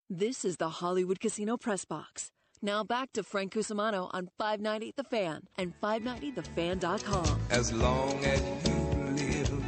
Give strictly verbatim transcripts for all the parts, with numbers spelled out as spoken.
This is the Hollywood Casino Press Box. Now back to Frank Cusimano on five ninety The Fan and five ninety the fan dot com. As long as you live,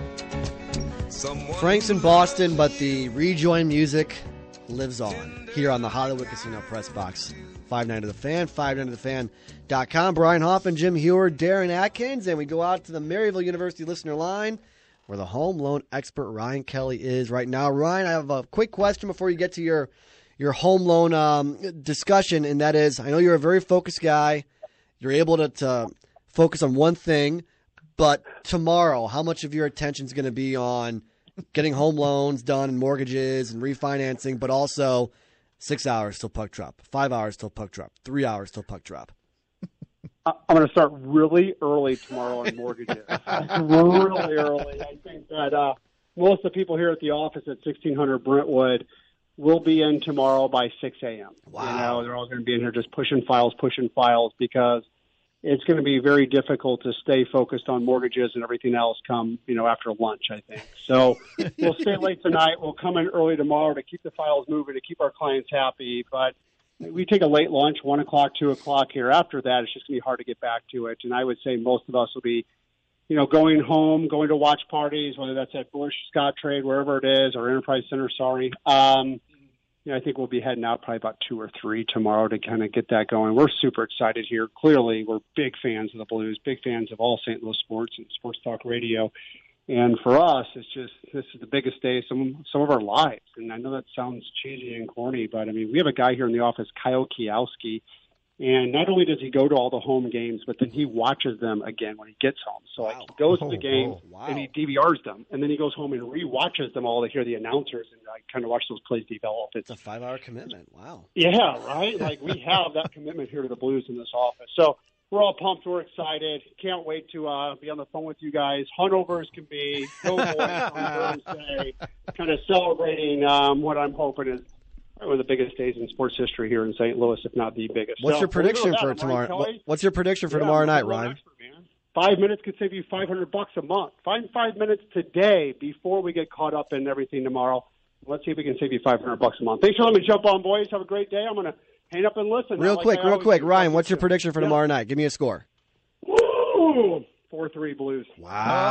someone Frank's in Boston, but the rejoin music lives on here on the Hollywood Casino Press Box. five ninety The Fan, five ninety the fan dot com. Brian Hoffman, Jim Hewer, Darren Atkins, and we go out to the Maryville University listener line where the home loan expert Ryan Kelly is right now. Ryan, I have a quick question before you get to your your home loan um, discussion, and that is, I know you're a very focused guy. You're able to, to focus on one thing, but tomorrow, how much of your attention is going to be on getting home loans done and mortgages and refinancing, but also six hours till puck drop, five hours till puck drop, three hours till puck drop? I'm going to start really early tomorrow on mortgages. really early. I think that uh, most of the people here at the office at sixteen hundred Brentwood will be in tomorrow by six a.m. Wow. You know, they're all going to be in here just pushing files, pushing files, because it's going to be very difficult to stay focused on mortgages and everything else come, you know, after lunch, I think. So we'll stay late tonight. We'll come in early tomorrow to keep the files moving, to keep our clients happy. But we take a late lunch, one o'clock, two o'clock here. After that, it's just going to be hard to get back to it. And I would say most of us will be, you know, going home, going to watch parties, whether that's at Bush, Scottrade, wherever it is, or Enterprise Center, sorry. Um, you know, I think we'll be heading out probably about two or three tomorrow to kind of get that going. We're super excited here. Clearly, we're big fans of the Blues, big fans of all Saint Louis sports and sports talk radio. And for us, it's just, this is the biggest day of some, some of our lives. And I know that sounds cheesy and corny, but I mean, we have a guy here in the office, Kyle Kielski, and not only does he go to all the home games, but then he watches them again when he gets home. So wow. like, he goes oh, to the games oh, wow. and he D V Rs them, and then he goes home and re-watches them all to hear the announcers and like, kind of watch those plays develop. It's, it's a five-hour commitment. Wow. Yeah, right? Like, we have that commitment here to the Blues in this office. So we're all pumped. We're excited. Can't wait to uh, be on the phone with you guys. Hungovers can be. Go Boys on Thursday. Kind of celebrating um, what I'm hoping is one of the biggest days in sports history here in Saint Louis, if not the biggest. What's so, your prediction for that, tomorrow? Kelly. What's your prediction for yeah, tomorrow night, I'm a Ryan? expert, man. Five minutes could save you five hundred bucks a month. Find five minutes today before we get caught up in everything tomorrow. Let's see if we can save you five hundred bucks a month. Thanks for letting me jump on, boys. Have a great day. I'm going to hang up and listen. Real like quick, I real always quick. do. Ryan, what's your prediction for yeah. tomorrow night? Give me a score. Woo! four three Blues. Wow.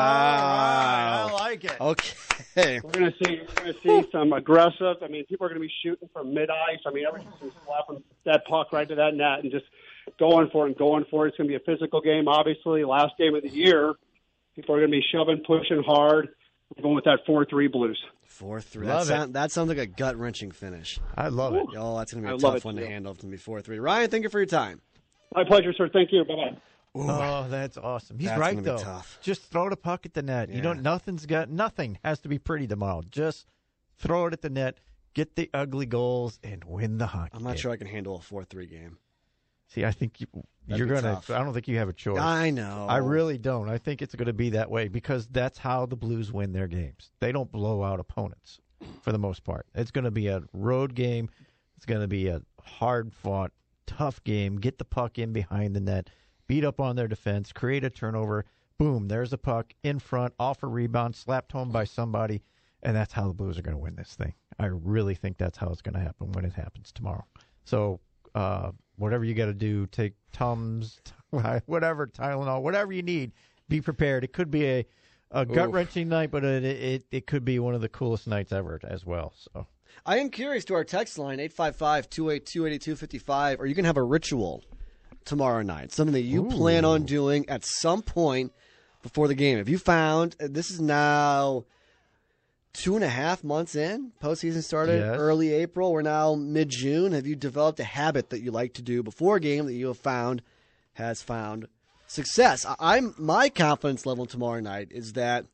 I like it. Okay. We're going to see we're going to see some aggressive. I mean, people are going to be shooting from mid-ice. I mean, everyone's just slapping that puck right to that net and just going for it and going for it. It's going to be a physical game, obviously. Last game of the year. People are going to be shoving, pushing hard. We're going with that four three Blues. four three. Love That, it. sound, that sounds like a gut-wrenching finish. I love it. Oh, that's going to be I a love tough it, one to too. handle. It's going to be four three. Ryan, thank you for your time. My pleasure, sir. Thank you. Bye-bye. Oh, that's awesome. He's That's right gonna be though. tough. Just throw the puck at the net. You Yeah. don't. Nothing's got. Nothing has to be pretty tomorrow. Just throw it at the net, get the ugly goals, and win the hockey I'm not game. sure I can handle a four three game. See, I think you, That'd you're be gonna. tough. I don't think you have a choice. I know. I really don't. I think it's going to be that way because that's how the Blues win their games. They don't blow out opponents for the most part. It's going to be a road game. It's going to be a hard-fought, tough game. Get the puck in behind the net, beat up on their defense, create a turnover. Boom, there's a puck in front, off a rebound, slapped home by somebody, and that's how the Blues are going to win this thing. I really think that's how it's going to happen when it happens tomorrow. So uh, whatever you got to do, take Tums, whatever, Tylenol, whatever you need, be prepared. It could be a, a gut-wrenching night, but it, it it could be one of the coolest nights ever as well. So I am curious to our text line, eight five five, two eight two, eight two five five. Are you going to have a ritual tomorrow night? Something that you Ooh. plan on doing at some point before the game. If you found, this is now two and a half months in, postseason started Yes. early April. We're now mid-June. Have you developed a habit that you like to do before a game that you have found has found success? I- I'm my confidence level tomorrow night is that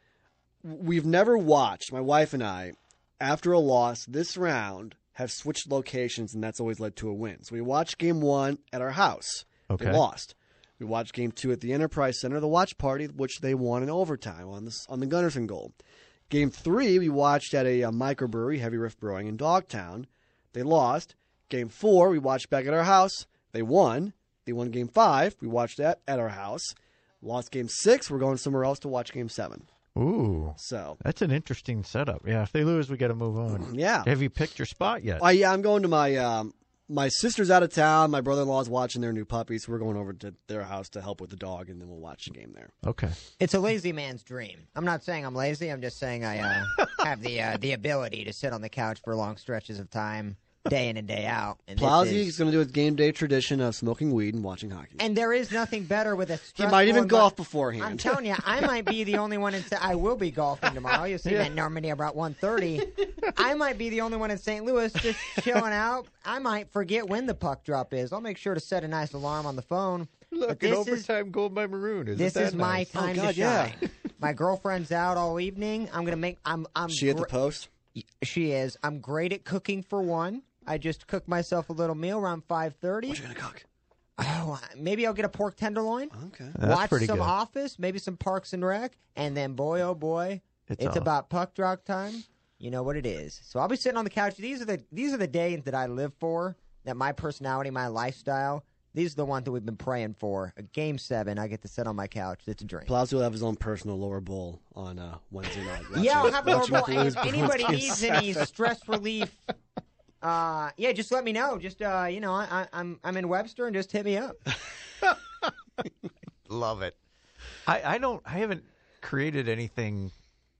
we've never watched, my wife and I, after a loss this round, have switched locations, and that's always led to a win. So we watched game one at our house. Okay. They lost. We watched game two at the Enterprise Center, the watch party, which they won in overtime on the, on the Gunnarsson goal. Game three, we watched at a, a microbrewery, Heavy Riff Brewing, in Dogtown. They lost. Game four, we watched back at our house. They won. They won game five. We watched that at our house. Lost game six. We're going somewhere else to watch game seven. Ooh, So, that's an interesting setup. Yeah, if they lose, we got to move on. yeah. Have you picked your spot yet? I, yeah, I'm going to my um, my sister's out of town. My brother-in-law's watching their new puppy, so we're going over to their house to help with the dog, and then we'll watch the game there. Okay. It's a lazy man's dream. I'm not saying I'm lazy. I'm just saying I uh, have the uh, the ability to sit on the couch for long stretches of time, day in and day out. And this Plowsy is- is going to do his game day tradition of smoking weed and watching hockey. And there is nothing better with a He stressful might even envi- golf beforehand. I'm telling you, I might be the only one in. Sa- I will be golfing tomorrow. You'll see me at Normandy about one thirty. I might be the only one in Saint Louis just chilling out. I might forget when the puck drop is. I'll make sure to set a nice alarm on the phone. Look, But an this is- overtime goal by Maroon. Isn't This that is my nice? time Oh, God, to yeah. shine. My girlfriend's out all evening. I'm gonna make. I'm. I'm. She at the gr- post? She is. I'm great at cooking for one. I just cooked myself a little meal around five thirty. What you going to cook? Oh, maybe I'll get a pork tenderloin. Okay. That's watch pretty some good. Office, maybe some Parks and Rec, and then boy oh boy, It's it's, on. about puck drop time. You know what it is. So I'll be sitting on the couch. These are the these are the days that I live for. That my personality, my lifestyle. These are the ones that we've been praying for. A game seven, I get to sit on my couch. It's a dream. Plowsy will have his own personal lower bowl on uh, Wednesday night. Yeah, I'll Watching- have a watching lower the bowl. Blues If Bruins anybody game needs any seven. stress relief, uh, yeah, just let me know. Just uh, you know, I, I, I'm I'm in Webster, and just hit me up. Love it. I, I don't. I haven't created anything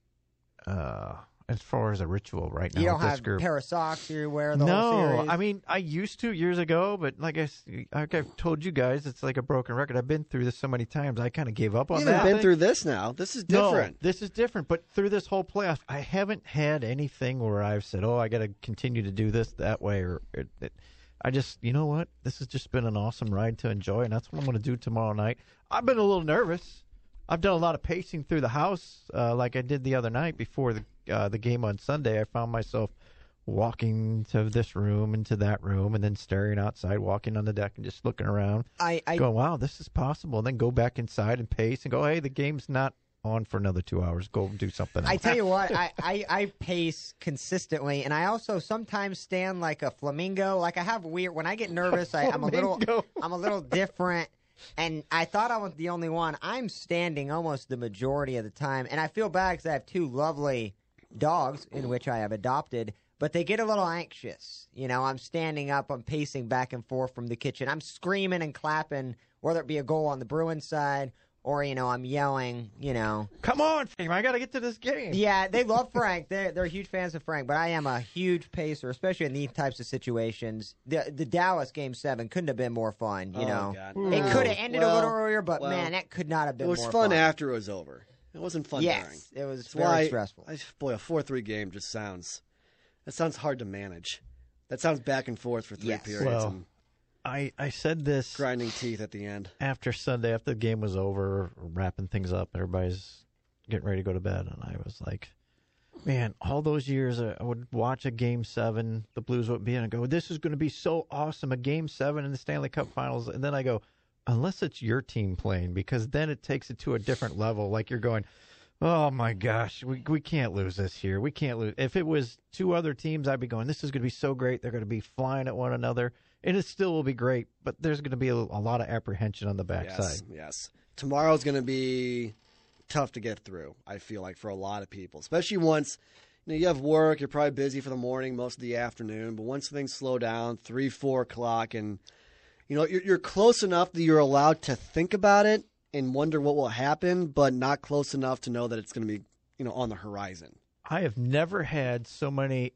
uh, as far as a ritual right now You don't with this have group. a pair of socks you wear the whole No, series. I mean I used to years ago, but like I, s- like I've told you guys, it's like a broken record. I've been through this so many times. I kind of gave up on You that. haven't been thing. through this now. This is different. No, this is different. But through this whole playoff, I haven't had anything where I've said, "Oh, I got to continue to do this that way," or it, it, I just, you know what? This has just been an awesome ride to enjoy, and that's what I'm going to do tomorrow night. I've been a little nervous. I've done a lot of pacing through the house, uh, like I did the other night before the uh, the game on Sunday. I found myself walking to this room and to that room, and then staring outside, walking on the deck, and just looking around, I, I going, "Wow, this is possible." And then go back inside and pace and go, "Hey, the game's not on for another two hours. Go do something else." I tell you what, I, I, I pace consistently, and I also sometimes stand like a flamingo. Like I have weird when I get nervous. I, I'm a little, Flamingo. I'm a little different. And I thought I was the only one. I'm standing almost the majority of the time, and I feel bad because I have two lovely dogs in which I have adopted. But they get a little anxious. You know, I'm standing up, I'm pacing back and forth from the kitchen. I'm screaming and clapping, whether it be a goal on the Bruins side or, you know, I'm yelling, you know. Come on, Frank, I got to get to this game. Yeah, they love Frank. They're, they're huge fans of Frank, but I am a huge pacer, especially in these types of situations. The the Dallas Game seven couldn't have been more fun, you Oh, know. God. It No. could have ended a Well, little earlier, but, well, man, that could not have It been was more fun fun. after it was over. It wasn't fun during. Yes, it was That's very why stressful. I, boy, a four three game just sounds. That sounds hard to manage. That sounds back and forth for three Yes. periods Well, and I, I said this grinding teeth at the end. after Sunday, after the game was over, wrapping things up, everybody's getting ready to go to bed, and I was like, man, all those years uh, I would watch a Game seven, the Blues would be in, and go, this is going to be so awesome, a Game seven in the Stanley Cup Finals, and then I go, unless it's your team playing, because then it takes it to a different level, like you're going, oh my gosh, we we can't lose this here. We can't lose. If it was two other teams, I'd be going, this is going to be so great. They're going to be flying at one another, and it still will be great, but there's going to be a, a lot of apprehension on the backside. Yes, yes. Tomorrow's going to be tough to get through, I feel like, for a lot of people, especially once you know you have work, you're probably busy for the morning, most of the afternoon, but once things slow down, three, four o'clock, and you know you're, you're close enough that you're allowed to think about it and wonder what will happen, but not close enough to know that it's going to be you know on the horizon. I have never had so many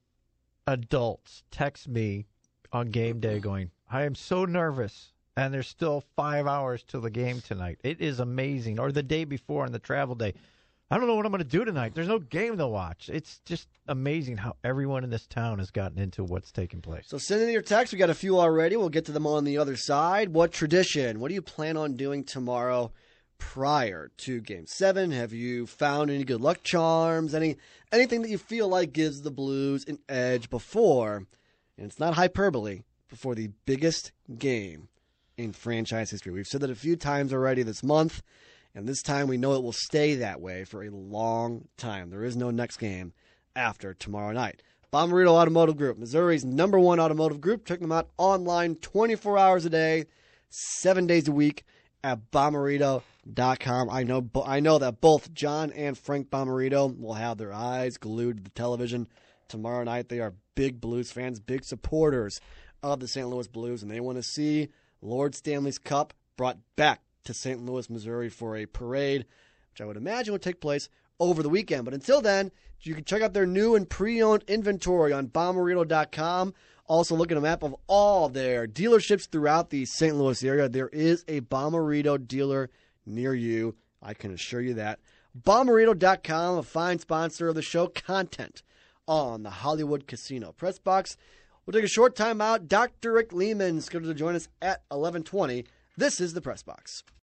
adults text me on game day going, I am so nervous, and there's still five hours till the game tonight. It is amazing. Or the day before on the travel day. I don't know what I'm going to do tonight. There's no game to watch. It's just amazing how everyone in this town has gotten into what's taking place. So send in your text. We got a few already. We'll get to them on the other side. What tradition? What do you plan on doing tomorrow prior to Game Seven? Have you found any good luck charms? Any anything that you feel like gives the Blues an edge before? And it's not hyperbole, before the biggest game in franchise history. We've said that a few times already this month, and this time we know it will stay that way for a long time. There is no next game after tomorrow night. Bommarito Automotive Group, Missouri's number one automotive group. Check them out online twenty-four hours a day, seven days a week at Bommarito dot com. I know I know that both John and Frank Bommarito will have their eyes glued to the television tomorrow night. They are big Blues fans, big supporters of the Saint Louis Blues, and they want to see Lord Stanley's Cup brought back to Saint Louis, Missouri for a parade, which I would imagine would take place over the weekend. But until then, you can check out their new and pre-owned inventory on Bommarito dot com. Also, look at a map of all their dealerships throughout the Saint Louis area. There is a Bommarito dealer near you. I can assure you that. Bommarito dot com, a fine sponsor of the show, content on the Hollywood Casino Press Box. We'll take a short time out. Doctor Rick Lehman is scheduled to join us at eleven twenty. This is the Press Box.